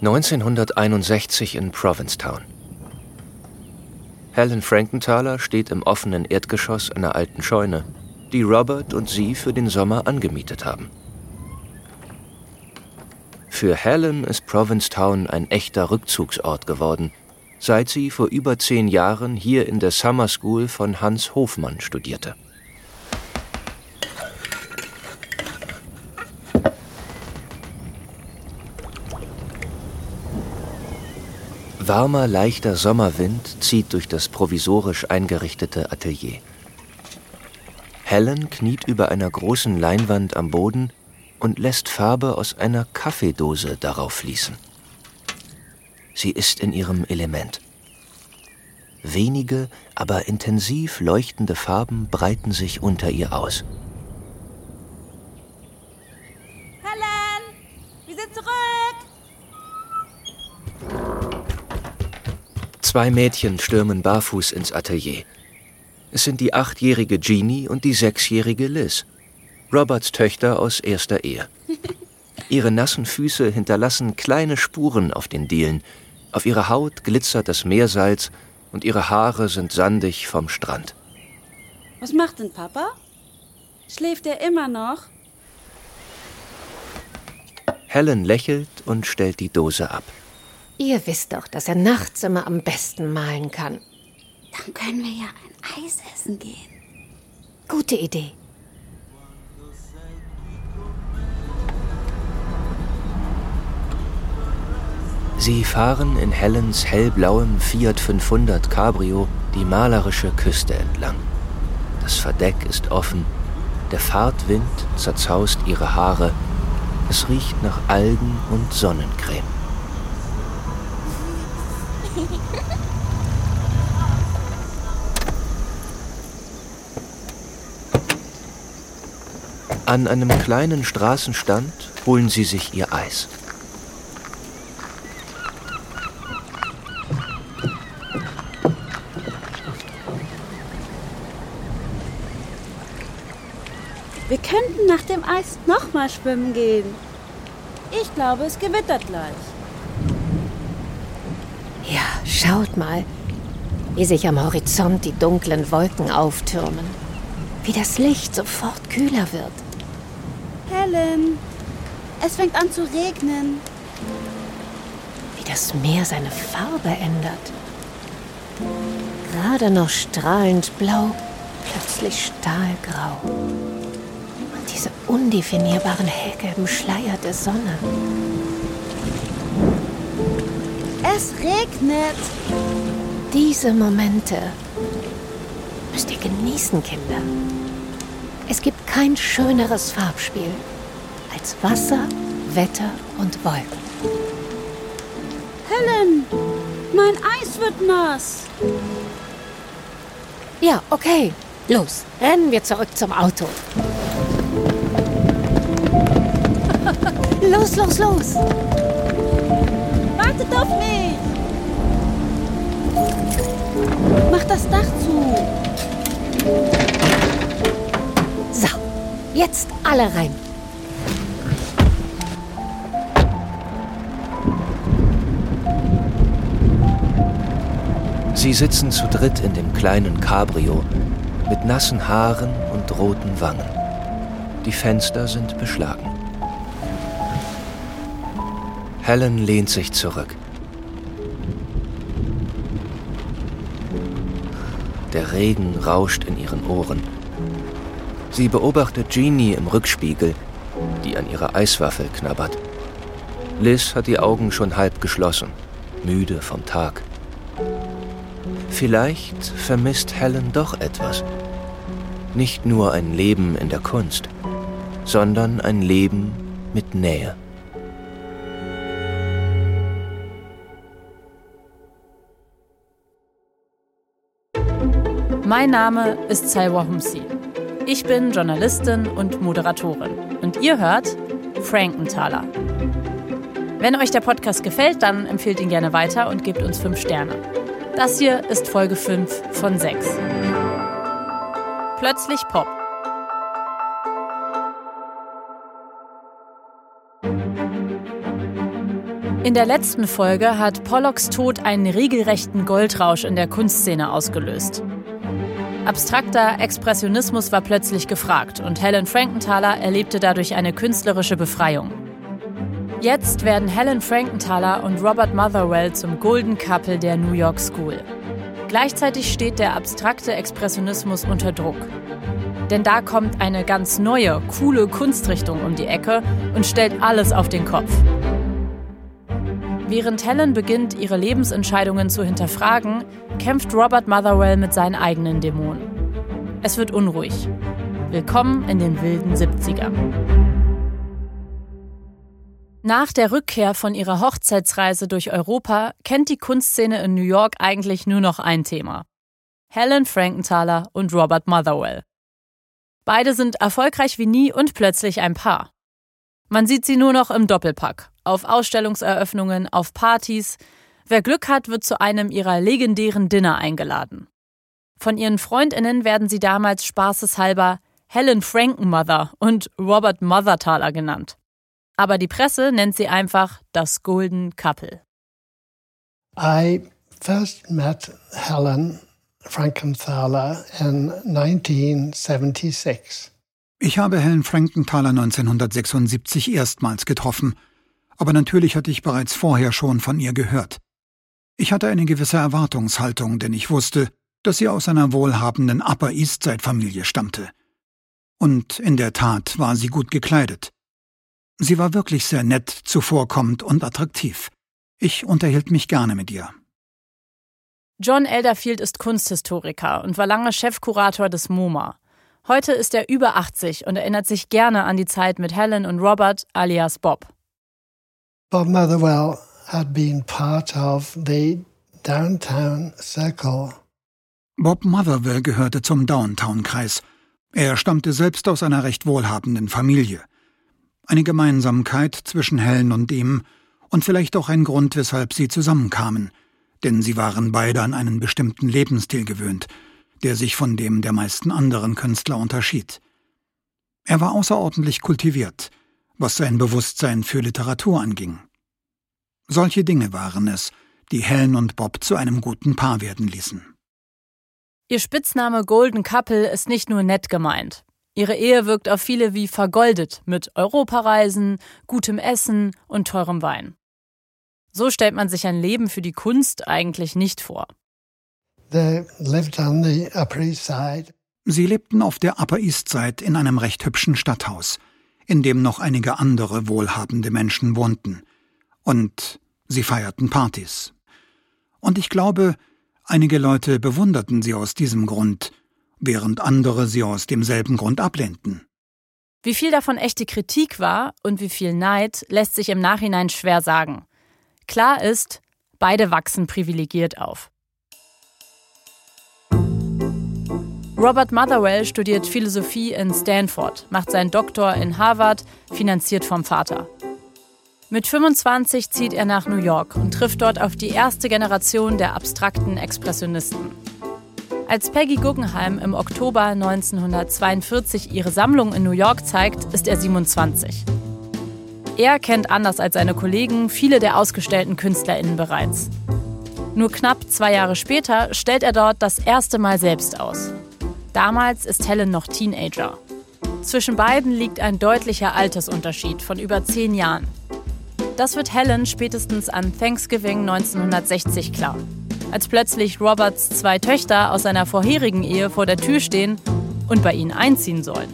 1961 in Provincetown. Helen Frankenthaler steht im offenen Erdgeschoss einer alten Scheune, die Robert und sie für den Sommer angemietet haben. Für Helen ist Provincetown ein echter Rückzugsort geworden, seit sie vor über 10 Jahren hier in der Summer School von Hans Hofmann studierte. Warmer, leichter Sommerwind zieht durch das provisorisch eingerichtete Atelier. Helen kniet über einer großen Leinwand am Boden und lässt Farbe aus einer Kaffeedose darauf fließen. Sie ist in ihrem Element. Wenige, aber intensiv leuchtende Farben breiten sich unter ihr aus. Helen, wir sind zurück! 2 Mädchen stürmen barfuß ins Atelier. Es sind die 8-jährige Jeannie und die 6-jährige Liz, Roberts Töchter aus erster Ehe. Ihre nassen Füße hinterlassen kleine Spuren auf den Dielen. Auf ihrer Haut glitzert das Meersalz und ihre Haare sind sandig vom Strand. Was macht denn Papa? Schläft er immer noch? Helen lächelt und stellt die Dose ab. Ihr wisst doch, dass er nachts immer am besten malen kann. Dann können wir ja ein Eis essen gehen. Gute Idee. Sie fahren in Helens hellblauem Fiat 500 Cabrio die malerische Küste entlang. Das Verdeck ist offen, der Fahrtwind zerzaust ihre Haare, es riecht nach Algen und Sonnencreme. An einem kleinen Straßenstand holen sie sich ihr Eis. Wir könnten nach dem Eis nochmal schwimmen gehen. Ich glaube, es gewittert gleich. Ja, schaut mal, wie sich am Horizont die dunklen Wolken auftürmen. Wie das Licht sofort kühler wird. Helen, es fängt an zu regnen. Wie das Meer seine Farbe ändert. Gerade noch strahlend blau, plötzlich stahlgrau. Und diese undefinierbaren hellgelben Schleier der Sonne. Es regnet. Diese Momente müsst ihr genießen, Kinder. Es gibt kein schöneres Farbspiel als Wasser, Wetter und Wolken. Helen, mein Eis wird nass. Ja, okay. Los, rennen wir zurück zum Auto. Los, los, los. Wartet auf mich. Mach das Dach zu. So, jetzt alle rein. Sie sitzen zu dritt in dem kleinen Cabrio mit nassen Haaren und roten Wangen. Die Fenster sind beschlagen. Helen lehnt sich zurück. Der Regen rauscht in ihren Ohren. Sie beobachtet Jeannie im Rückspiegel, die an ihrer Eiswaffel knabbert. Liz hat die Augen schon halb geschlossen, müde vom Tag. Vielleicht vermisst Helen doch etwas. Nicht nur ein Leben in der Kunst, sondern ein Leben mit Nähe. Mein Name ist Salwa Humsi. Ich bin Journalistin und Moderatorin. Und ihr hört Frankenthaler. Wenn euch der Podcast gefällt, dann empfehlt ihn gerne weiter und gebt uns 5 Sterne. Das hier ist Folge 5 von 6. Plötzlich Pop. In der letzten Folge hat Pollocks Tod einen regelrechten Goldrausch in der Kunstszene ausgelöst. Abstrakter Expressionismus war plötzlich gefragt und Helen Frankenthaler erlebte dadurch eine künstlerische Befreiung. Jetzt werden Helen Frankenthaler und Robert Motherwell zum Golden Couple der New York School. Gleichzeitig steht der abstrakte Expressionismus unter Druck. Denn da kommt eine ganz neue, coole Kunstrichtung um die Ecke und stellt alles auf den Kopf. Während Helen beginnt, ihre Lebensentscheidungen zu hinterfragen, kämpft Robert Motherwell mit seinen eigenen Dämonen. Es wird unruhig. Willkommen in den wilden 70ern. Nach der Rückkehr von ihrer Hochzeitsreise durch Europa kennt die Kunstszene in New York eigentlich nur noch ein Thema: Helen Frankenthaler und Robert Motherwell. Beide sind erfolgreich wie nie und plötzlich ein Paar. Man sieht sie nur noch im Doppelpack, auf Ausstellungseröffnungen, auf Partys. Wer Glück hat, wird zu einem ihrer legendären Dinner eingeladen. Von ihren FreundInnen werden sie damals spaßeshalber Helen Frankenmother und Robert Motherthaler genannt. Aber die Presse nennt sie einfach das Golden Couple. I first met Helen Frankenthaler in 1976. Ich habe Helen Frankenthaler 1976 erstmals getroffen, aber natürlich hatte ich bereits vorher schon von ihr gehört. Ich hatte eine gewisse Erwartungshaltung, denn ich wusste, dass sie aus einer wohlhabenden Upper East Side-Familie stammte. Und in der Tat war sie gut gekleidet. Sie war wirklich sehr nett, zuvorkommend und attraktiv. Ich unterhielt mich gerne mit ihr. John Elderfield ist Kunsthistoriker und war lange Chefkurator des MoMA. Heute ist er über 80 und erinnert sich gerne an die Zeit mit Helen und Robert alias Bob. Bob Motherwell had been part of the Downtown Circle. Bob Motherwell gehörte zum Downtown-Kreis. Er stammte selbst aus einer recht wohlhabenden Familie. Eine Gemeinsamkeit zwischen Helen und ihm und vielleicht auch ein Grund, weshalb sie zusammenkamen, denn sie waren beide an einen bestimmten Lebensstil gewöhnt, der sich von dem der meisten anderen Künstler unterschied. Er war außerordentlich kultiviert, was sein Bewusstsein für Literatur anging. Solche Dinge waren es, die Helen und Bob zu einem guten Paar werden ließen. Ihr Spitzname Golden Couple ist nicht nur nett gemeint. Ihre Ehe wirkt auf viele wie vergoldet, mit Europareisen, gutem Essen und teurem Wein. So stellt man sich ein Leben für die Kunst eigentlich nicht vor. They lived on the Upper East Side. Sie lebten auf der Upper East Side in einem recht hübschen Stadthaus, in dem noch einige andere wohlhabende Menschen wohnten. Und sie feierten Partys. Und ich glaube, einige Leute bewunderten sie aus diesem Grund, während andere sie aus demselben Grund ablehnten. Wie viel davon echte Kritik war und wie viel Neid, lässt sich im Nachhinein schwer sagen. Klar ist, beide wachsen privilegiert auf. Robert Motherwell studiert Philosophie in Stanford, macht seinen Doktor in Harvard, finanziert vom Vater. Mit 25 zieht er nach New York und trifft dort auf die erste Generation der abstrakten Expressionisten. Als Peggy Guggenheim im Oktober 1942 ihre Sammlung in New York zeigt, ist er 27. Er kennt anders als seine Kollegen viele der ausgestellten KünstlerInnen bereits. Nur knapp 2 Jahre später stellt er dort das erste Mal selbst aus. Damals ist Helen noch Teenager. Zwischen beiden liegt ein deutlicher Altersunterschied von über 10 Jahren. Das wird Helen spätestens an Thanksgiving 1960 klar, als plötzlich Roberts 2 Töchter aus seiner vorherigen Ehe vor der Tür stehen und bei ihnen einziehen sollen.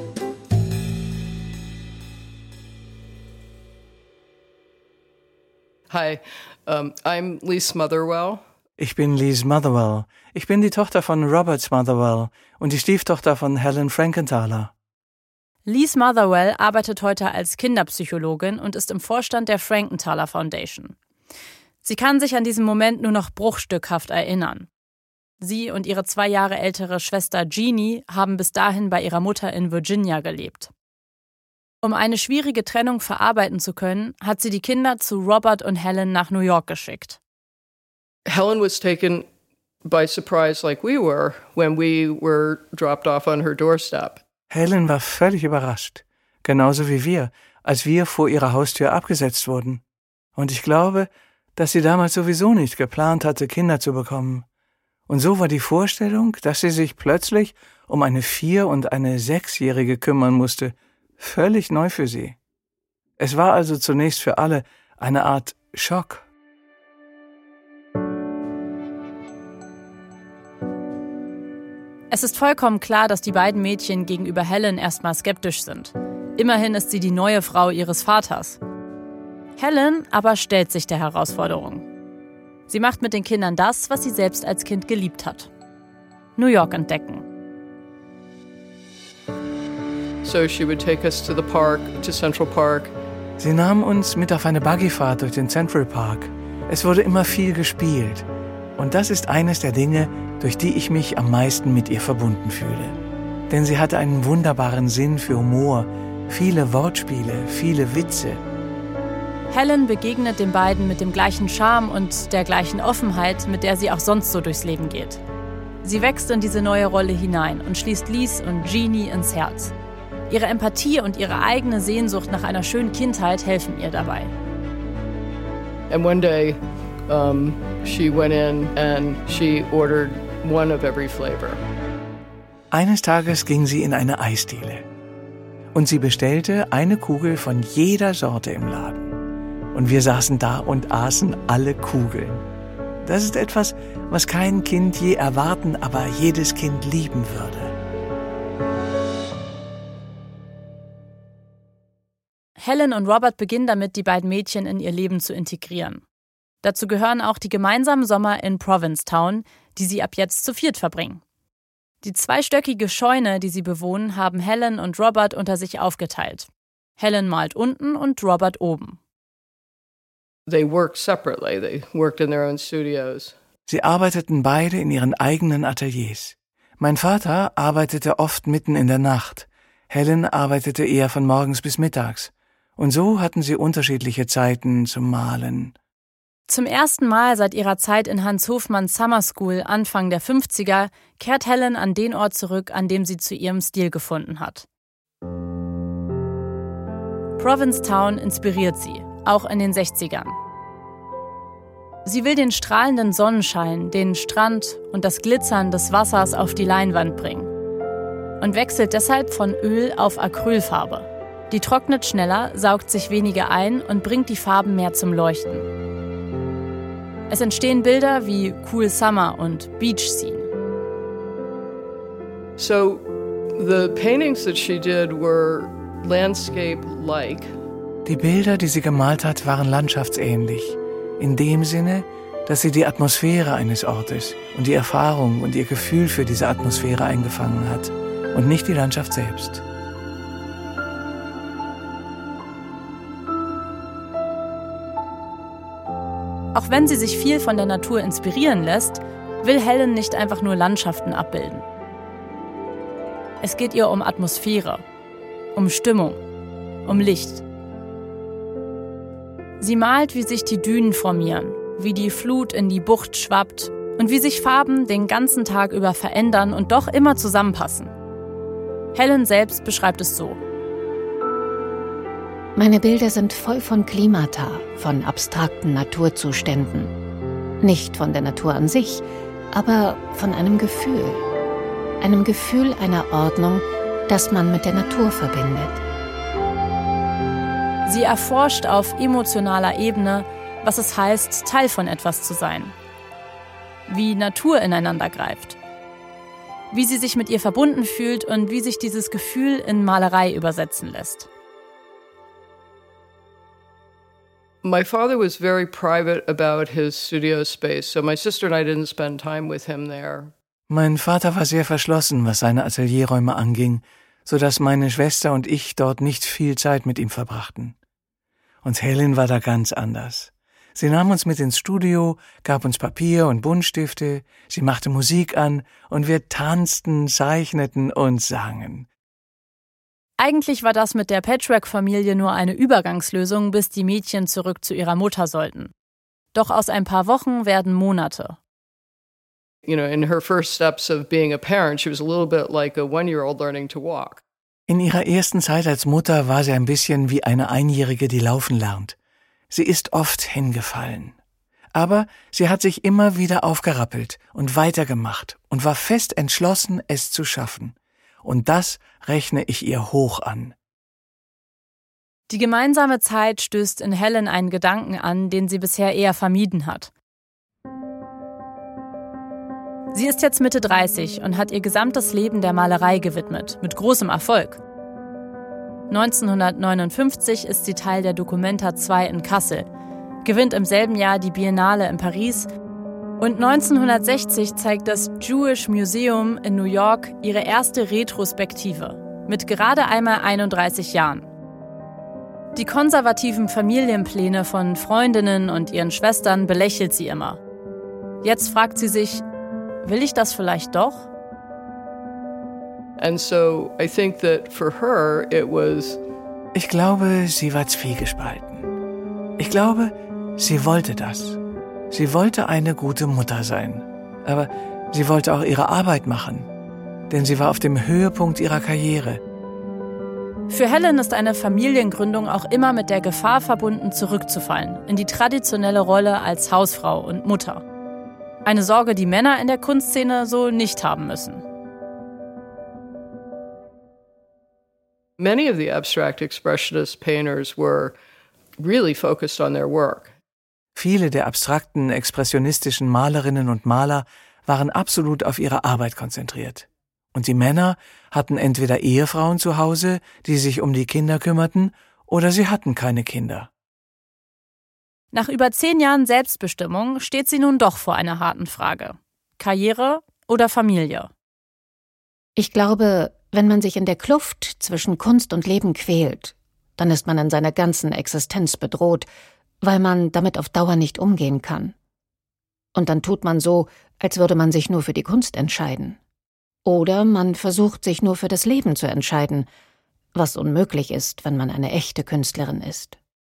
Hi, I'm Lise Motherwell. Ich bin Lise Motherwell. Ich bin die Tochter von Robert Motherwell und die Stieftochter von Helen Frankenthaler. Lise Motherwell arbeitet heute als Kinderpsychologin und ist im Vorstand der Frankenthaler Foundation. Sie kann sich an diesen Moment nur noch bruchstückhaft erinnern. Sie und ihre 2 Jahre ältere Schwester Jeannie haben bis dahin bei ihrer Mutter in Virginia gelebt. Um eine schwierige Trennung verarbeiten zu können, hat sie die Kinder zu Robert und Helen nach New York geschickt. Helen was taken by surprise like we were when we were dropped off on her doorstep. Helen war völlig überrascht, genauso wie wir, als wir vor ihrer Haustür abgesetzt wurden. Und ich glaube, dass sie damals sowieso nicht geplant hatte, Kinder zu bekommen. Und so war die Vorstellung, dass sie sich plötzlich um eine 4- und eine 6-Jährige kümmern musste, völlig neu für sie. Es war also zunächst für alle eine Art Schock. Es ist vollkommen klar, dass die beiden Mädchen gegenüber Helen erstmal skeptisch sind. Immerhin ist sie die neue Frau ihres Vaters. Helen aber stellt sich der Herausforderung. Sie macht mit den Kindern das, was sie selbst als Kind geliebt hat. New York entdecken. So she would take us to the park, to Central Park. Sie nahm uns mit auf eine Buggyfahrt durch den Central Park. Es wurde immer viel gespielt. Und das ist eines der Dinge, durch die ich mich am meisten mit ihr verbunden fühle. Denn sie hatte einen wunderbaren Sinn für Humor, viele Wortspiele, viele Witze. Helen begegnet den beiden mit dem gleichen Charme und der gleichen Offenheit, mit der sie auch sonst so durchs Leben geht. Sie wächst in diese neue Rolle hinein und schließt Lise und Jeannie ins Herz. Ihre Empathie und ihre eigene Sehnsucht nach einer schönen Kindheit helfen ihr dabei. And one day, she went in and she ordered one of every flavor. Eines Tages ging sie in eine Eisdiele und sie bestellte eine Kugel von jeder Sorte im Laden. Und wir saßen da und aßen alle Kugeln. Das ist etwas, was kein Kind je erwarten, aber jedes Kind lieben würde. Helen und Robert beginnen damit, die beiden Mädchen in ihr Leben zu integrieren. Dazu gehören auch die gemeinsamen Sommer in Provincetown, die sie ab jetzt zu viert verbringen. Die zweistöckige Scheune, die sie bewohnen, haben Helen und Robert unter sich aufgeteilt. Helen malt unten und Robert oben. They worked separately. They worked in their own studios. Sie arbeiteten beide in ihren eigenen Ateliers. Mein Vater arbeitete oft mitten in der Nacht. Helen arbeitete eher von morgens bis mittags. Und so hatten sie unterschiedliche Zeiten zum Malen. Zum ersten Mal seit ihrer Zeit in Hans Hofmanns Summer School Anfang der 50er kehrt Helen an den Ort zurück, an dem sie zu ihrem Stil gefunden hat. Provincetown inspiriert sie, auch in den 60ern. Sie will den strahlenden Sonnenschein, den Strand und das Glitzern des Wassers auf die Leinwand bringen und wechselt deshalb von Öl auf Acrylfarbe. Die trocknet schneller, saugt sich weniger ein und bringt die Farben mehr zum Leuchten. Es entstehen Bilder wie Cool Summer und Beach Scene. So the paintings that she did were landscape-like. Die Bilder, die sie gemalt hat, waren landschaftsähnlich. In dem Sinne, dass sie die Atmosphäre eines Ortes und die Erfahrung und ihr Gefühl für diese Atmosphäre eingefangen hat und nicht die Landschaft selbst. Auch wenn sie sich viel von der Natur inspirieren lässt, will Helen nicht einfach nur Landschaften abbilden. Es geht ihr um Atmosphäre, um Stimmung, um Licht. Sie malt, wie sich die Dünen formieren, wie die Flut in die Bucht schwappt und wie sich Farben den ganzen Tag über verändern und doch immer zusammenpassen. Helen selbst beschreibt es so. Meine Bilder sind voll von Klimata, von abstrakten Naturzuständen. Nicht von der Natur an sich, aber von einem Gefühl. Einem Gefühl einer Ordnung, das man mit der Natur verbindet. Sie erforscht auf emotionaler Ebene, was es heißt, Teil von etwas zu sein. Wie Natur ineinander greift. Wie sie sich mit ihr verbunden fühlt und wie sich dieses Gefühl in Malerei übersetzen lässt. My father was very private about his studio space, so my sister and I didn't spend time with him there. Mein Vater war sehr verschlossen, was seine Atelierräume anging, sodass meine Schwester und ich dort nicht viel Zeit mit ihm verbrachten. Und Helen war da ganz anders. Sie nahm uns mit ins Studio, gab uns Papier und Buntstifte, sie machte Musik an und wir tanzten, zeichneten und sangen. Eigentlich war das mit der Patchwork-Familie nur eine Übergangslösung, bis die Mädchen zurück zu ihrer Mutter sollten. Doch aus ein paar Wochen werden Monate. You know, in her first steps of being a parent, she was a little bit like a 1-year-old learning to walk. In ihrer ersten Zeit als Mutter war sie ein bisschen wie eine Einjährige, die laufen lernt. Sie ist oft hingefallen. Aber sie hat sich immer wieder aufgerappelt und weitergemacht und war fest entschlossen, es zu schaffen. Und das rechne ich ihr hoch an. Die gemeinsame Zeit stößt in Helen einen Gedanken an, den sie bisher eher vermieden hat. Sie ist jetzt Mitte 30 und hat ihr gesamtes Leben der Malerei gewidmet, mit großem Erfolg. 1959 ist sie Teil der Documenta 2 in Kassel, gewinnt im selben Jahr die Biennale in Paris und 1960 zeigt das Jewish Museum in New York ihre erste Retrospektive, mit gerade einmal 31 Jahren. Die konservativen Familienpläne von Freundinnen und ihren Schwestern belächelt sie immer. Jetzt fragt sie sich, will ich das vielleicht doch? And so I think that for her it was. Ich glaube, sie war zwiegespalten. Ich glaube, sie wollte das. Sie wollte eine gute Mutter sein. Aber sie wollte auch ihre Arbeit machen. Denn sie war auf dem Höhepunkt ihrer Karriere. Für Helen ist eine Familiengründung auch immer mit der Gefahr verbunden, zurückzufallen in die traditionelle Rolle als Hausfrau und Mutter. Eine Sorge, die Männer in der Kunstszene so nicht haben müssen. Many of the abstract expressionist painters were really focused on their work. Viele der abstrakten, expressionistischen Malerinnen und Maler waren absolut auf ihre Arbeit konzentriert. Und die Männer hatten entweder Ehefrauen zu Hause, die sich um die Kinder kümmerten, oder sie hatten keine Kinder. Nach über 10 Jahren Selbstbestimmung steht sie nun doch vor einer harten Frage. Karriere oder Familie? Ich glaube, wenn man sich in der Kluft zwischen Kunst und Leben quält, dann ist man in seiner ganzen Existenz bedroht, weil man damit auf Dauer nicht umgehen kann. Und dann tut man so, als würde man sich nur für die Kunst entscheiden. Oder man versucht, sich nur für das Leben zu entscheiden, was unmöglich ist, wenn man eine echte Künstlerin ist.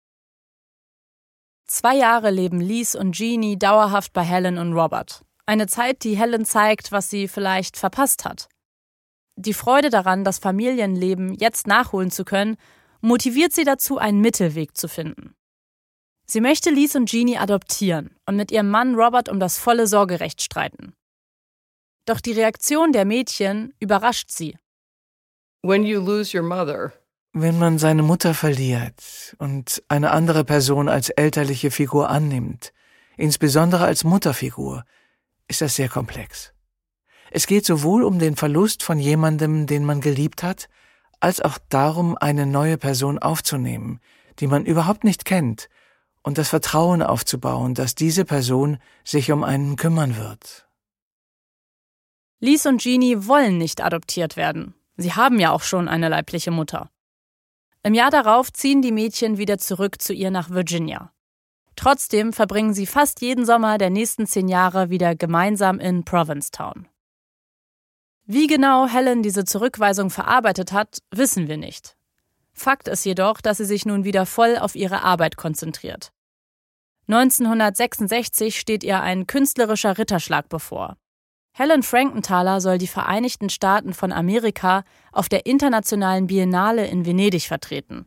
2 Jahre leben Lise und Jeannie dauerhaft bei Helen und Robert. Eine Zeit, die Helen zeigt, was sie vielleicht verpasst hat. Die Freude daran, das Familienleben jetzt nachholen zu können, motiviert sie dazu, einen Mittelweg zu finden. Sie möchte Lise und Jeannie adoptieren und mit ihrem Mann Robert um das volle Sorgerecht streiten. Doch die Reaktion der Mädchen überrascht sie. When you lose your mother. Wenn man seine Mutter verliert und eine andere Person als elterliche Figur annimmt, insbesondere als Mutterfigur, ist das sehr komplex. Es geht sowohl um den Verlust von jemandem, den man geliebt hat, als auch darum, eine neue Person aufzunehmen, die man überhaupt nicht kennt, und das Vertrauen aufzubauen, dass diese Person sich um einen kümmern wird. Lise und Jeannie wollen nicht adoptiert werden. Sie haben ja auch schon eine leibliche Mutter. Im Jahr darauf ziehen die Mädchen wieder zurück zu ihr nach Virginia. Trotzdem verbringen sie fast jeden Sommer der nächsten 10 Jahre wieder gemeinsam in Provincetown. Wie genau Helen diese Zurückweisung verarbeitet hat, wissen wir nicht. Fakt ist jedoch, dass sie sich nun wieder voll auf ihre Arbeit konzentriert. 1966 steht ihr ein künstlerischer Ritterschlag bevor. Helen Frankenthaler soll die Vereinigten Staaten von Amerika auf der Internationalen Biennale in Venedig vertreten.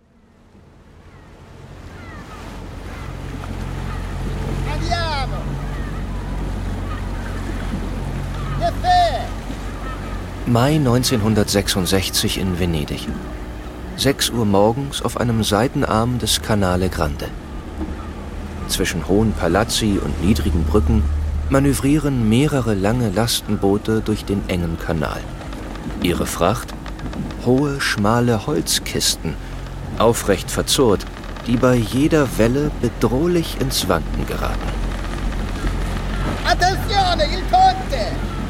Mai 1966 in Venedig. 6 Uhr morgens auf einem Seitenarm des Canale Grande. Zwischen hohen Palazzi und niedrigen Brücken manövrieren mehrere lange Lastenboote durch den engen Kanal. Ihre Fracht? Hohe, schmale Holzkisten, aufrecht verzurrt, die bei jeder Welle bedrohlich ins Wanken geraten. Attenzione, il ponte!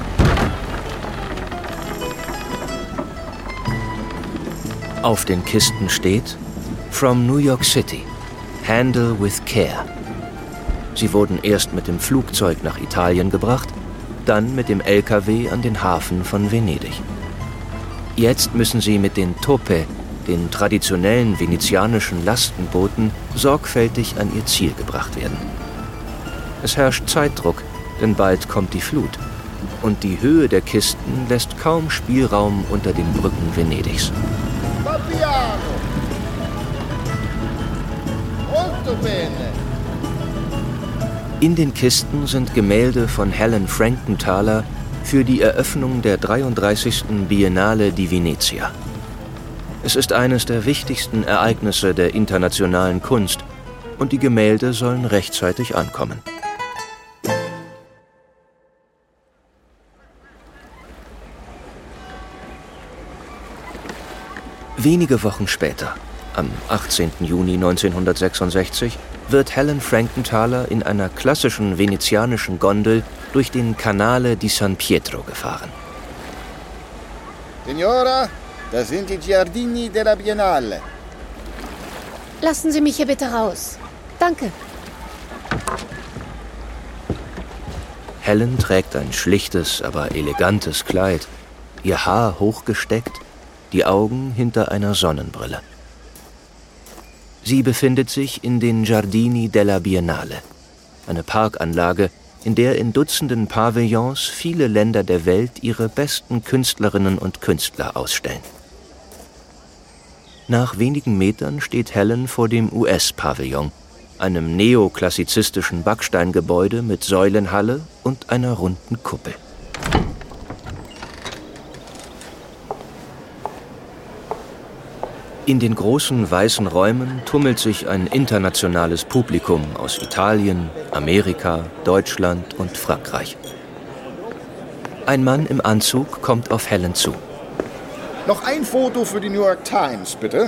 Auf den Kisten steht From New York City. Handle with care. Sie wurden erst mit dem Flugzeug nach Italien gebracht, dann mit dem LKW an den Hafen von Venedig. Jetzt müssen sie mit den Tope, den traditionellen venezianischen Lastenbooten, sorgfältig an ihr Ziel gebracht werden. Es herrscht Zeitdruck, denn bald kommt die Flut. Und die Höhe der Kisten lässt kaum Spielraum unter den Brücken Venedigs. bene. In den Kisten sind Gemälde von Helen Frankenthaler für die Eröffnung der 33. Biennale di Venezia. Es ist eines der wichtigsten Ereignisse der internationalen Kunst und die Gemälde sollen rechtzeitig ankommen. Wenige Wochen später, am 18. Juni 1966, wird Helen Frankenthaler in einer klassischen venezianischen Gondel durch den Canale di San Pietro gefahren. Signora, das sind die Giardini della Biennale. Lassen Sie mich hier bitte raus. Danke. Helen trägt ein schlichtes, aber elegantes Kleid, ihr Haar hochgesteckt, die Augen hinter einer Sonnenbrille. Sie befindet sich in den Giardini della Biennale, eine Parkanlage, in der in Dutzenden Pavillons viele Länder der Welt ihre besten Künstlerinnen und Künstler ausstellen. Nach wenigen Metern steht Helen vor dem US-Pavillon, einem neoklassizistischen Backsteingebäude mit Säulenhalle und einer runden Kuppel. In den großen weißen Räumen tummelt sich ein internationales Publikum aus Italien, Amerika, Deutschland und Frankreich. Ein Mann im Anzug kommt auf Helen zu. Noch ein Foto für die New York Times, bitte.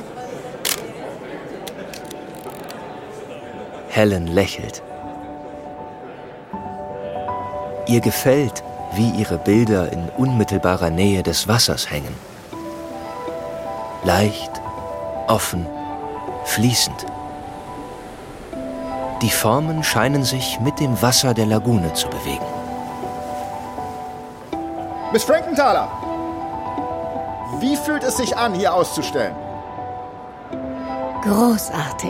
Helen lächelt. Ihr gefällt, wie ihre Bilder in unmittelbarer Nähe des Wassers hängen. Leicht, offen, fließend. Die Formen scheinen sich mit dem Wasser der Lagune zu bewegen. Miss Frankenthaler, wie fühlt es sich an, hier auszustellen? Großartig.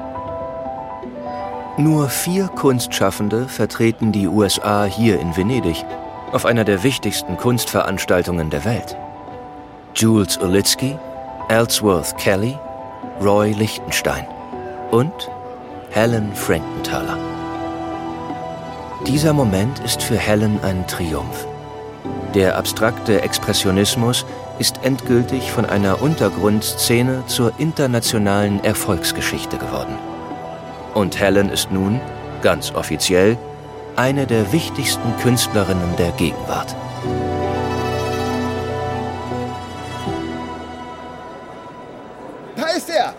Nur 4 Kunstschaffende vertreten die USA hier in Venedig, auf einer der wichtigsten Kunstveranstaltungen der Welt. Jules Olitsky, Ellsworth Kelly, Roy Lichtenstein und Helen Frankenthaler. Dieser Moment ist für Helen ein Triumph. Der abstrakte Expressionismus ist endgültig von einer Untergrundszene zur internationalen Erfolgsgeschichte geworden. Und Helen ist nun, ganz offiziell, eine der wichtigsten Künstlerinnen der Gegenwart. Da ist er!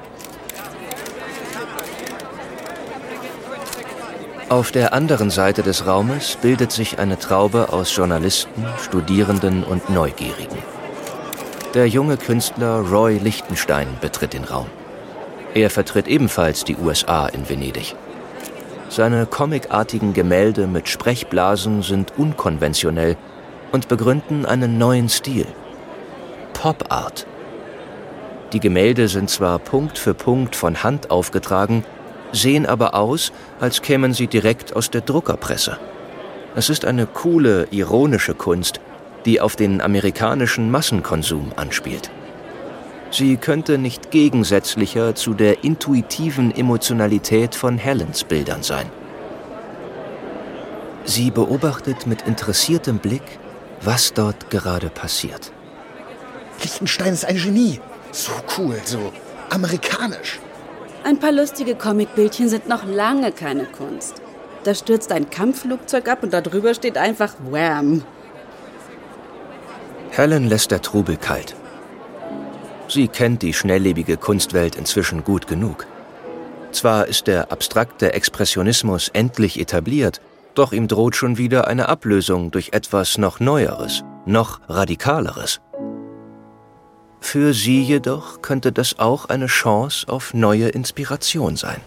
Auf der anderen Seite des Raumes bildet sich eine Traube aus Journalisten, Studierenden und Neugierigen. Der junge Künstler Roy Lichtenstein betritt den Raum. Er vertritt ebenfalls die USA in Venedig. Seine comicartigen Gemälde mit Sprechblasen sind unkonventionell und begründen einen neuen Stil: Pop Art. Die Gemälde sind zwar Punkt für Punkt von Hand aufgetragen, sehen aber aus, als kämen sie direkt aus der Druckerpresse. Es ist eine coole, ironische Kunst, die auf den amerikanischen Massenkonsum anspielt. Sie könnte nicht gegensätzlicher zu der intuitiven Emotionalität von Helens Bildern sein. Sie beobachtet mit interessiertem Blick, was dort gerade passiert. Lichtenstein ist ein Genie. So cool, so amerikanisch. Ein paar lustige Comicbildchen sind noch lange keine Kunst. Da stürzt ein Kampfflugzeug ab und darüber steht einfach Wham! Helen lässt der Trubel kalt. Sie kennt die schnelllebige Kunstwelt inzwischen gut genug. Zwar ist der abstrakte Expressionismus endlich etabliert, doch ihm droht schon wieder eine Ablösung durch etwas noch Neueres, noch Radikaleres. Für sie jedoch könnte das auch eine Chance auf neue Inspiration sein.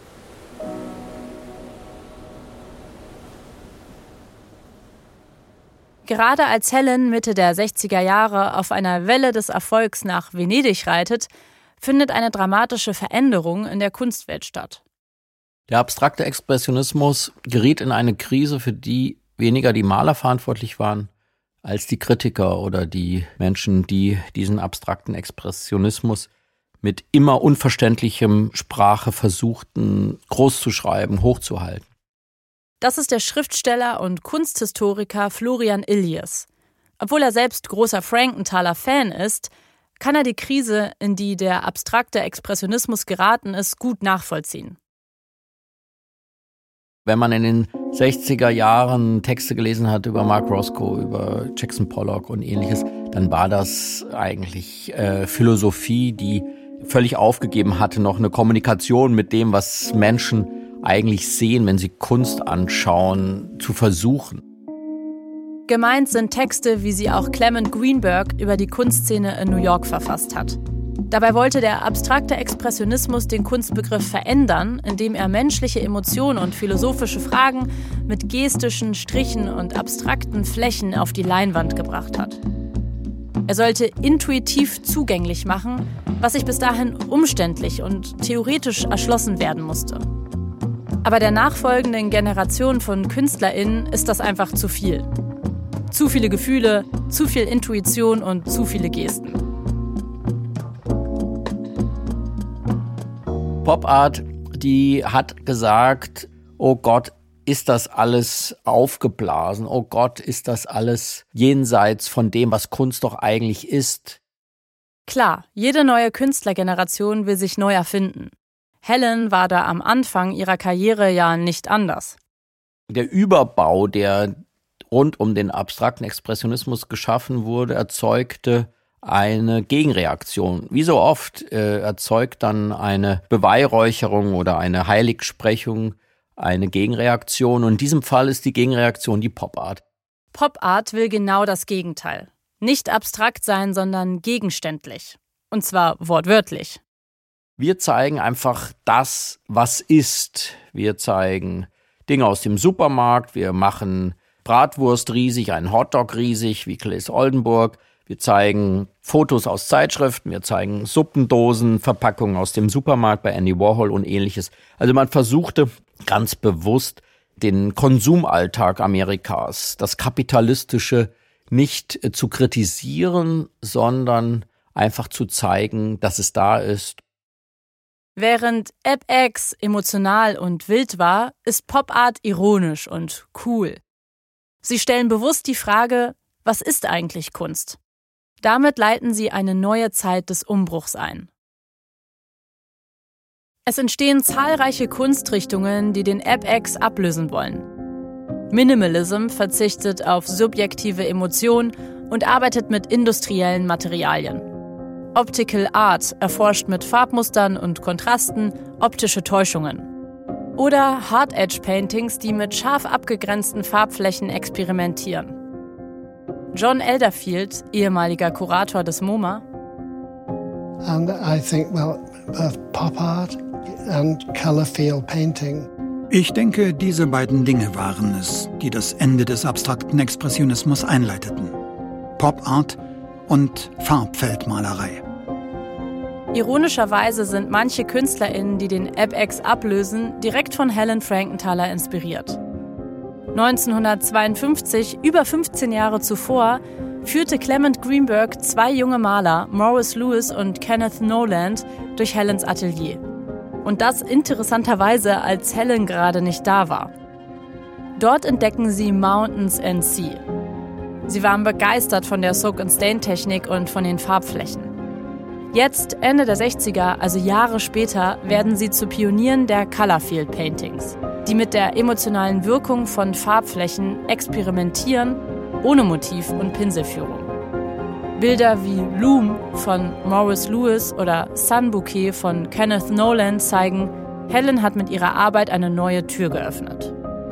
Gerade als Helen Mitte der 60er Jahre auf einer Welle des Erfolgs nach Venedig reitet, findet eine dramatische Veränderung in der Kunstwelt statt. Der abstrakte Expressionismus geriet in eine Krise, für die weniger die Maler verantwortlich waren, als die Kritiker oder die Menschen, die diesen abstrakten Expressionismus mit immer unverständlichem Sprache versuchten, groß zu schreiben, hochzuhalten. Das ist der Schriftsteller und Kunsthistoriker Florian Illies. Obwohl er selbst großer Frankenthaler-Fan ist, kann er die Krise, in die der abstrakte Expressionismus geraten ist, gut nachvollziehen. Wenn man in den 60er Jahren Texte gelesen hat über Mark Roscoe, über Jackson Pollock und ähnliches, dann war das eigentlich Philosophie, die völlig aufgegeben hatte, noch eine Kommunikation mit dem, was Menschen eigentlich sehen, wenn sie Kunst anschauen, zu versuchen. Gemeint sind Texte, wie sie auch Clement Greenberg über die Kunstszene in New York verfasst hat. Dabei wollte der abstrakte Expressionismus den Kunstbegriff verändern, indem er menschliche Emotionen und philosophische Fragen mit gestischen Strichen und abstrakten Flächen auf die Leinwand gebracht hat. Er sollte intuitiv zugänglich machen, was sich bis dahin umständlich und theoretisch erschlossen werden musste. Aber der nachfolgenden Generation von KünstlerInnen ist das einfach zu viel. Zu viele Gefühle, zu viel Intuition und zu viele Gesten. Pop Art, die hat gesagt, oh Gott, ist das alles aufgeblasen? Oh Gott, ist das alles jenseits von dem, was Kunst doch eigentlich ist? Klar, jede neue Künstlergeneration will sich neu erfinden. Helen war da am Anfang ihrer Karriere ja nicht anders. Der Überbau, der rund um den abstrakten Expressionismus geschaffen wurde, erzeugte eine Gegenreaktion. Wie so oft erzeugt dann eine Beweihräucherung oder eine Heiligsprechung eine Gegenreaktion. Und in diesem Fall ist die Gegenreaktion die Pop Art. Pop Art will genau das Gegenteil. Nicht abstrakt sein, sondern gegenständlich. Und zwar wortwörtlich. Wir zeigen einfach das, was ist. Wir zeigen Dinge aus dem Supermarkt. Wir machen Bratwurst riesig, einen Hotdog riesig, wie Claes Oldenburg. Wir zeigen Fotos aus Zeitschriften, wir zeigen Suppendosen, Verpackungen aus dem Supermarkt bei Andy Warhol und ähnliches. Also man versuchte ganz bewusst, den Konsumalltag Amerikas, das Kapitalistische, nicht zu kritisieren, sondern einfach zu zeigen, dass es da ist. Während Ep-Ex emotional und wild war, ist Pop Art ironisch und cool. Sie stellen bewusst die Frage, was ist eigentlich Kunst? Damit leiten sie eine neue Zeit des Umbruchs ein. Es entstehen zahlreiche Kunstrichtungen, die den Ep-Ex ablösen wollen. Minimalism verzichtet auf subjektive Emotionen und arbeitet mit industriellen Materialien. Optical Art erforscht mit Farbmustern und Kontrasten optische Täuschungen. Oder Hard-Edge-Paintings, die mit scharf abgegrenzten Farbflächen experimentieren. John Elderfield, ehemaliger Kurator des MoMA. And I think, well, both pop art and color field painting. Ich denke, diese beiden Dinge waren es, die das Ende des abstrakten Expressionismus einleiteten. Pop Art und Farbfeldmalerei. Ironischerweise sind manche KünstlerInnen, die den Ep-Ex ablösen, direkt von Helen Frankenthaler inspiriert. 1952, über 15 Jahre zuvor, führte Clement Greenberg 2 junge Maler, Morris Louis und Kenneth Noland, durch Helens Atelier. Und das interessanterweise, als Helen gerade nicht da war. Dort entdecken sie Mountains and Sea. Sie waren begeistert von der Soak-and-Stain-Technik und von den Farbflächen. Jetzt, Ende der 60er, also Jahre später, werden sie zu Pionieren der Colorfield Paintings, die mit der emotionalen Wirkung von Farbflächen experimentieren, ohne Motiv und Pinselführung. Bilder wie Loom von Morris Louis oder Sun Bouquet von Kenneth Noland zeigen, Helen hat mit ihrer Arbeit eine neue Tür geöffnet.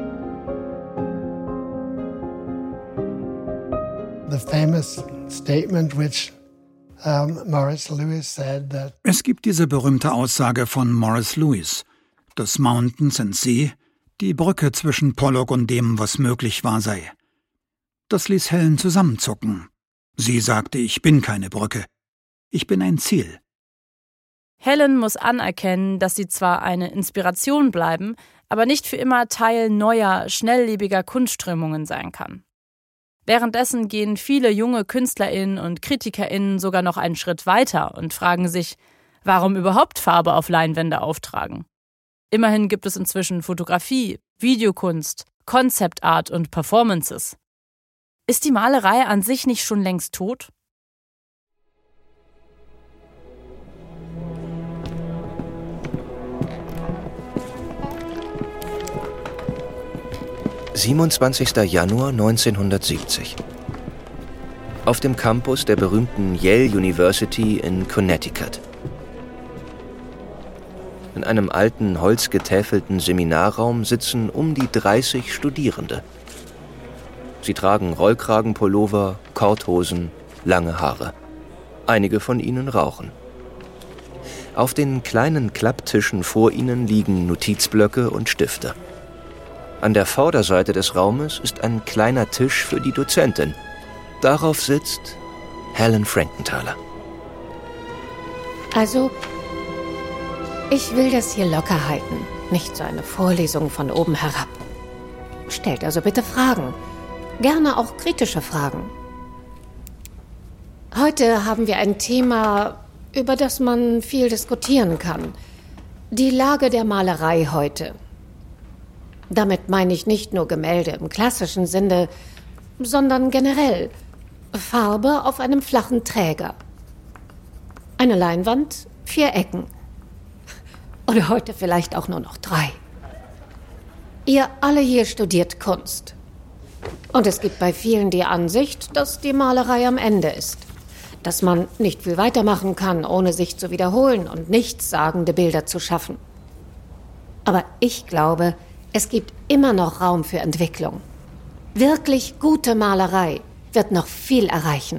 The famous statement which Morris Louis said that es gibt diese berühmte Aussage von Morris Louis, dass Mountains and Sea die Brücke zwischen Pollock und dem, was möglich war, sei. Das ließ Helen zusammenzucken. Sie sagte, ich bin keine Brücke. Ich bin ein Ziel. Helen muss anerkennen, dass sie zwar eine Inspiration bleiben, aber nicht für immer Teil neuer, schnelllebiger Kunstströmungen sein kann. Währenddessen gehen viele junge KünstlerInnen und KritikerInnen sogar noch einen Schritt weiter und fragen sich, Warum überhaupt Farbe auf Leinwände auftragen? Immerhin gibt es inzwischen Fotografie, Videokunst, Concept Art und Performances. Ist die Malerei an sich nicht schon längst tot? »27. Januar 1970. Auf dem Campus der berühmten Yale University in Connecticut. In einem alten, holzgetäfelten Seminarraum sitzen um die 30 Studierende. Sie tragen Rollkragenpullover, Korthosen, lange Haare. Einige von ihnen rauchen. Auf den kleinen Klapptischen vor ihnen liegen Notizblöcke und Stifte. An der Vorderseite des Raumes ist ein kleiner Tisch für die Dozentin. Darauf sitzt Helen Frankenthaler. Also, ich will das hier locker halten, nicht so eine Vorlesung von oben herab. Stellt also bitte Fragen, gerne auch kritische Fragen. Heute haben wir ein Thema, über das man viel diskutieren kann. Die Lage der Malerei heute. Damit meine ich nicht nur Gemälde im klassischen Sinne, sondern generell Farbe auf einem flachen Träger. Eine Leinwand, 4 Ecken. Oder heute vielleicht auch nur noch 3. Ihr alle hier studiert Kunst. Und es gibt bei vielen die Ansicht, dass die Malerei am Ende ist. Dass man nicht viel weitermachen kann, ohne sich zu wiederholen und nichtssagende Bilder zu schaffen. Aber ich glaube, es gibt immer noch Raum für Entwicklung. Wirklich gute Malerei wird noch viel erreichen.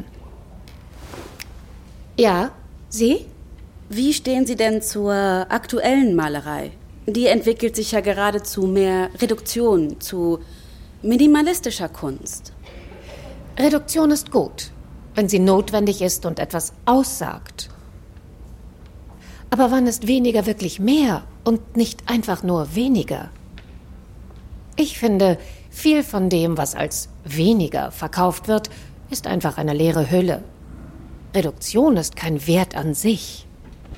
Ja, Sie? Wie stehen Sie denn zur aktuellen Malerei? Die entwickelt sich ja gerade zu mehr Reduktion, zu minimalistischer Kunst. Reduktion ist gut, wenn sie notwendig ist und etwas aussagt. Aber wann ist weniger wirklich mehr und nicht einfach nur weniger? Ich finde, viel von dem, was als weniger verkauft wird, ist einfach eine leere Hülle. Reduktion ist kein Wert an sich.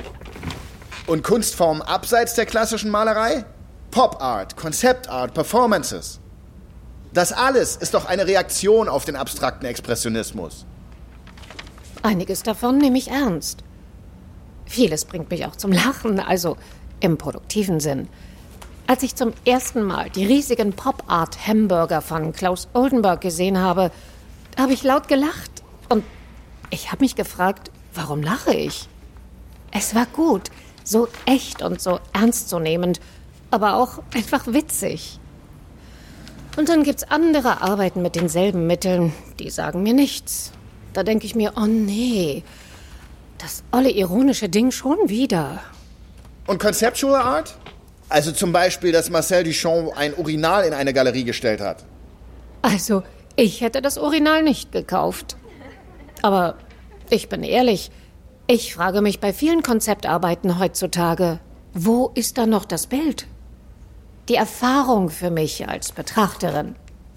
Und Kunstformen abseits der klassischen Malerei? Pop Art, Concept Art, Performances. Das alles ist doch eine Reaktion auf den abstrakten Expressionismus. Einiges davon nehme ich ernst. Vieles bringt mich auch zum Lachen, also im produktiven Sinn. Als ich zum ersten Mal die riesigen Pop-Art-Hamburger von Claes Oldenburg gesehen habe, habe ich laut gelacht. Und ich habe mich gefragt, warum lache ich? Es war gut, so echt und so ernstzunehmend, aber auch einfach witzig. Und dann gibt's andere Arbeiten mit denselben Mitteln, die sagen mir nichts. Da denke ich mir, oh nee, das olle ironische Ding schon wieder. Und Conceptual Art? Also zum Beispiel, dass Marcel Duchamp ein Urinal in eine Galerie gestellt hat. Also, ich hätte das Urinal nicht gekauft. Aber ich bin ehrlich, ich frage mich bei vielen Konzeptarbeiten heutzutage, wo ist da noch das Bild? Die Erfahrung für mich als Betrachterin.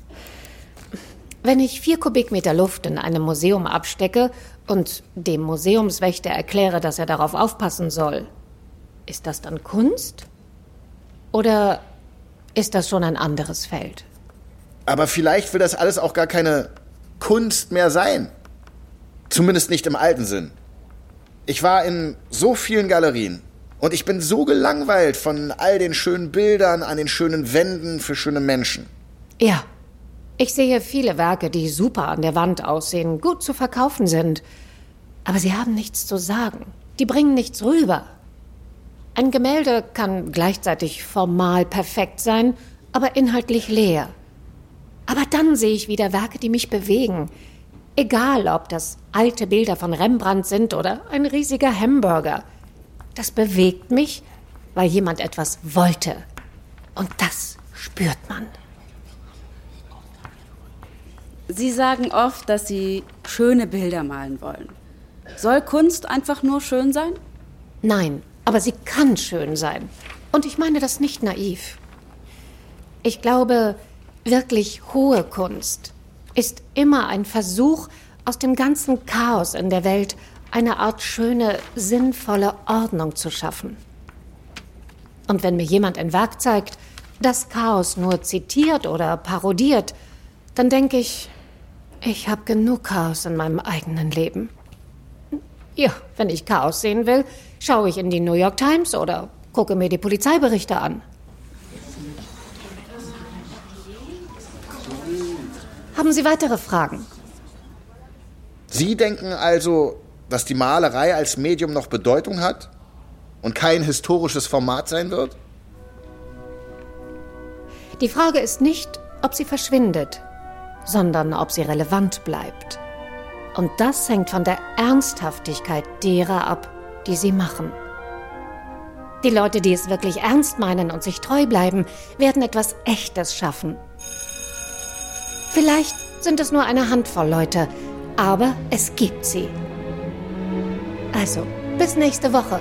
Wenn ich 4 Kubikmeter Luft in einem Museum abstecke und dem Museumswächter erkläre, dass er darauf aufpassen soll, ist das dann Kunst? Oder ist das schon ein anderes Feld? Aber vielleicht will das alles auch gar keine Kunst mehr sein. Zumindest nicht im alten Sinn. Ich war in so vielen Galerien und ich bin so gelangweilt von all den schönen Bildern an den schönen Wänden für schöne Menschen. Ja, ich sehe viele Werke, die super an der Wand aussehen, gut zu verkaufen sind. Aber sie haben nichts zu sagen. Die bringen nichts rüber. Ein Gemälde kann gleichzeitig formal perfekt sein, aber inhaltlich leer. Aber dann sehe ich wieder Werke, die mich bewegen. Egal, ob das alte Bilder von Rembrandt sind oder ein riesiger Hamburger. Das bewegt mich, weil jemand etwas wollte. Und das spürt man. Sie sagen oft, dass Sie schöne Bilder malen wollen. Soll Kunst einfach nur schön sein? Nein, aber sie kann schön sein. Und ich meine das nicht naiv. Ich glaube, wirklich hohe Kunst ist immer ein Versuch, aus dem ganzen Chaos in der Welt eine Art schöne, sinnvolle Ordnung zu schaffen. Und wenn mir jemand ein Werk zeigt, das Chaos nur zitiert oder parodiert, dann denke ich, ich habe genug Chaos in meinem eigenen Leben. Ja, wenn ich Chaos sehen will, schaue ich in die New York Times oder gucke mir die Polizeiberichte an. Haben Sie weitere Fragen? Sie denken also, dass die Malerei als Medium noch Bedeutung hat und kein historisches Format sein wird? Die Frage ist nicht, ob sie verschwindet, sondern ob sie relevant bleibt. Und das hängt von der Ernsthaftigkeit derer ab, die sie machen. Die Leute, die es wirklich ernst meinen und sich treu bleiben, werden etwas Echtes schaffen. Vielleicht sind es nur eine Handvoll Leute, aber es gibt sie. Also, bis nächste Woche.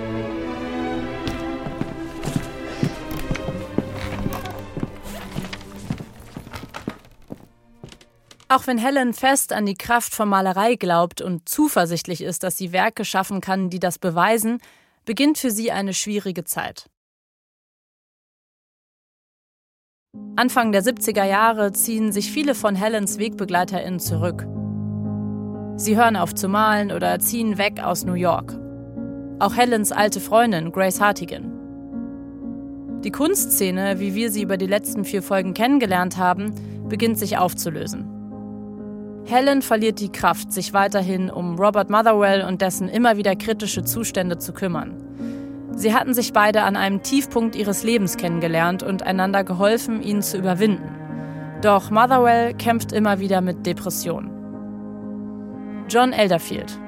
Auch wenn Helen fest an die Kraft von Malerei glaubt und zuversichtlich ist, dass sie Werke schaffen kann, die das beweisen, beginnt für sie eine schwierige Zeit. Anfang der 70er Jahre ziehen sich viele von Helens WegbegleiterInnen zurück. Sie hören auf zu malen oder ziehen weg aus New York. Auch Helens alte Freundin Grace Hartigan. Die Kunstszene, wie wir sie über die letzten 4 Folgen kennengelernt haben, beginnt sich aufzulösen. Helen verliert die Kraft, sich weiterhin um Robert Motherwell und dessen immer wieder kritische Zustände zu kümmern. Sie hatten sich beide an einem Tiefpunkt ihres Lebens kennengelernt und einander geholfen, ihn zu überwinden. Doch Motherwell kämpft immer wieder mit Depressionen. John Elderfield.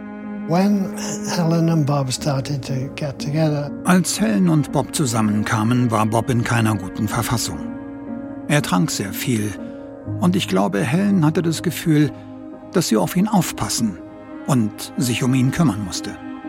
Als Helen und Bob zusammenkamen, war Bob in keiner guten Verfassung. Er trank sehr viel. Und ich glaube, Helen hatte das Gefühl, dass sie auf ihn aufpassen und sich um ihn kümmern musste.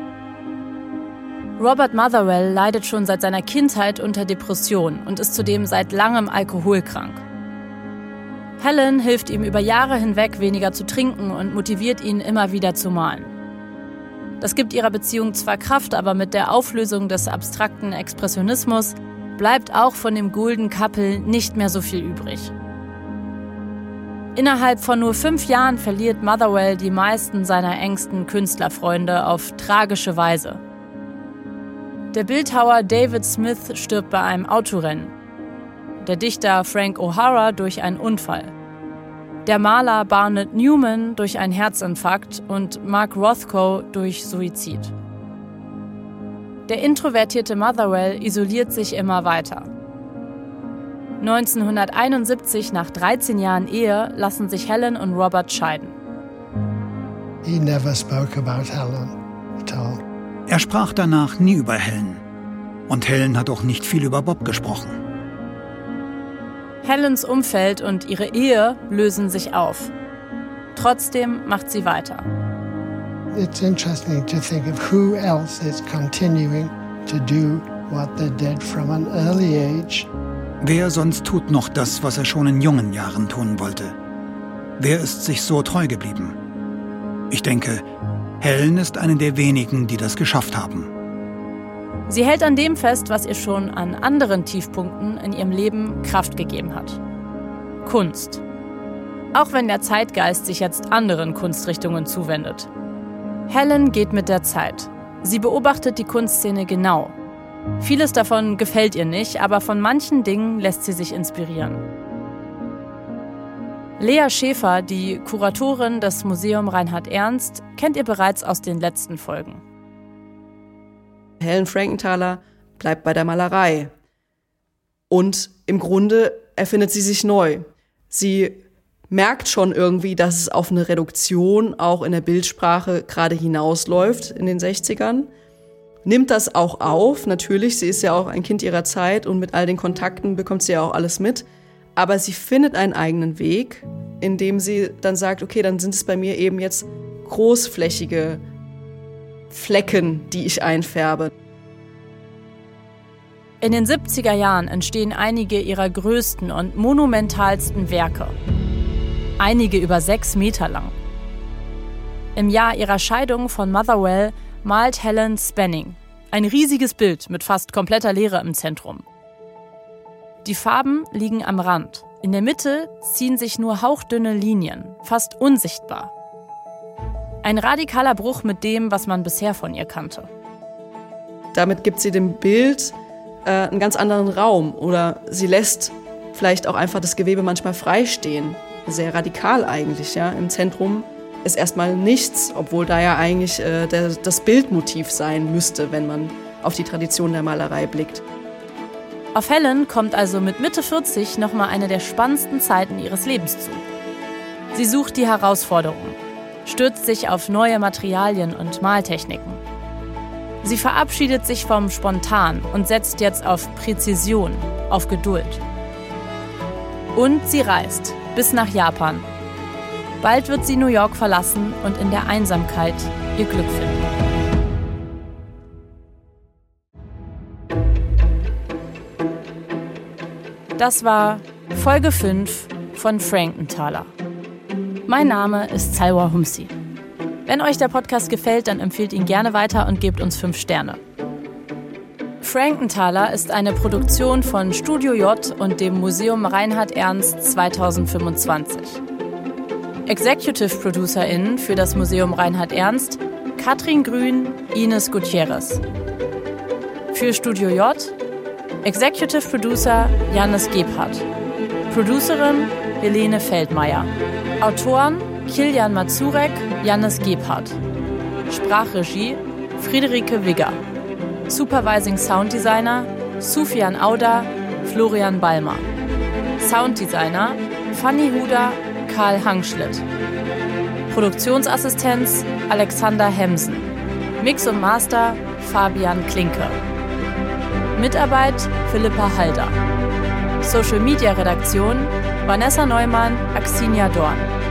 Robert Motherwell leidet schon seit seiner Kindheit unter Depressionen und ist zudem seit langem alkoholkrank. Helen hilft ihm über Jahre hinweg, weniger zu trinken und motiviert ihn, immer wieder zu malen. Das gibt ihrer Beziehung zwar Kraft, aber mit der Auflösung des abstrakten Expressionismus bleibt auch von dem Golden Couple nicht mehr so viel übrig. Innerhalb von nur 5 Jahren verliert Motherwell die meisten seiner engsten Künstlerfreunde auf tragische Weise. Der Bildhauer David Smith stirbt bei einem Autorennen. Der Dichter Frank O'Hara durch einen Unfall. Der Maler Barnett Newman durch einen Herzinfarkt und Mark Rothko durch Suizid. Der introvertierte Motherwell isoliert sich immer weiter. 1971, nach 13 Jahren Ehe, lassen sich Helen und Robert scheiden. He never spoke about Helen at all. Er sprach danach nie über Helen. Und Helen hat auch nicht viel über Bob gesprochen. Helens Umfeld und ihre Ehe lösen sich auf. Trotzdem macht sie weiter. It's interesting to think of who else is continuing to do what they did from an early age. Wer sonst tut noch das, was er schon in jungen Jahren tun wollte? Wer ist sich so treu geblieben? Ich denke, Helen ist eine der wenigen, die das geschafft haben. Sie hält an dem fest, was ihr schon an anderen Tiefpunkten in ihrem Leben Kraft gegeben hat. Kunst. Auch wenn der Zeitgeist sich jetzt anderen Kunstrichtungen zuwendet. Helen geht mit der Zeit. Sie beobachtet die Kunstszene genau. Vieles davon gefällt ihr nicht, aber von manchen Dingen lässt sie sich inspirieren. Lea Schäfer, die Kuratorin des Museum Reinhard Ernst, kennt ihr bereits aus den letzten Folgen. Helen Frankenthaler bleibt bei der Malerei. Und im Grunde erfindet sie sich neu. Sie merkt schon irgendwie, dass es auf eine Reduktion auch in der Bildsprache gerade hinausläuft in den 60ern. Nimmt das auch auf, natürlich, sie ist ja auch ein Kind ihrer Zeit und mit all den Kontakten bekommt sie ja auch alles mit. Aber sie findet einen eigenen Weg, indem sie dann sagt, okay, dann sind es bei mir eben jetzt großflächige Flecken, die ich einfärbe. In den 70er Jahren entstehen einige ihrer größten und monumentalsten Werke. Einige über 6 Meter lang. Im Jahr ihrer Scheidung von Motherwell malt Helen Spanning. Ein riesiges Bild mit fast kompletter Leere im Zentrum. Die Farben liegen am Rand. In der Mitte ziehen sich nur hauchdünne Linien, fast unsichtbar. Ein radikaler Bruch mit dem, was man bisher von ihr kannte. Damit gibt sie dem Bild einen ganz anderen Raum oder sie lässt vielleicht auch einfach das Gewebe manchmal frei stehen. Sehr radikal eigentlich, ja. Im Zentrum ist erstmal nichts, obwohl da ja eigentlich das Bildmotiv sein müsste, wenn man auf die Tradition der Malerei blickt. Auf Helen kommt also mit Mitte 40 nochmal eine der spannendsten Zeiten ihres Lebens zu. Sie sucht die Herausforderung, stürzt sich auf neue Materialien und Maltechniken. Sie verabschiedet sich vom Spontan und setzt jetzt auf Präzision, auf Geduld. Und sie reist bis nach Japan. Bald wird sie New York verlassen und in der Einsamkeit ihr Glück finden. Das war Folge 5 von Frankenthaler. Mein Name ist Salwa Humsi. Wenn euch der Podcast gefällt, dann empfehlt ihn gerne weiter und gebt uns 5 Sterne. Frankenthaler ist eine Produktion von Studio J und dem Museum Reinhard Ernst 2025. Executive ProducerInnen für das Museum Reinhard Ernst: Katrin Grün, Ines Gutierrez. Für Studio J Executive Producer Jannis Gebhardt. Producerin Helene Feldmeier. Autoren Kilian Mazurek, Jannis Gebhardt. Sprachregie Friederike Wigger. Supervising Sounddesigner Sufjan Auda, Florian Ballmer. Sounddesigner Fanny Huder, Karl Hangschlitt. Produktionsassistenz Alexander Hemsen. Mix und Master Fabian Klinke. Mitarbeit Philippa Halder. Social Media Redaktion Vanessa Neumann, Axinia Dorn.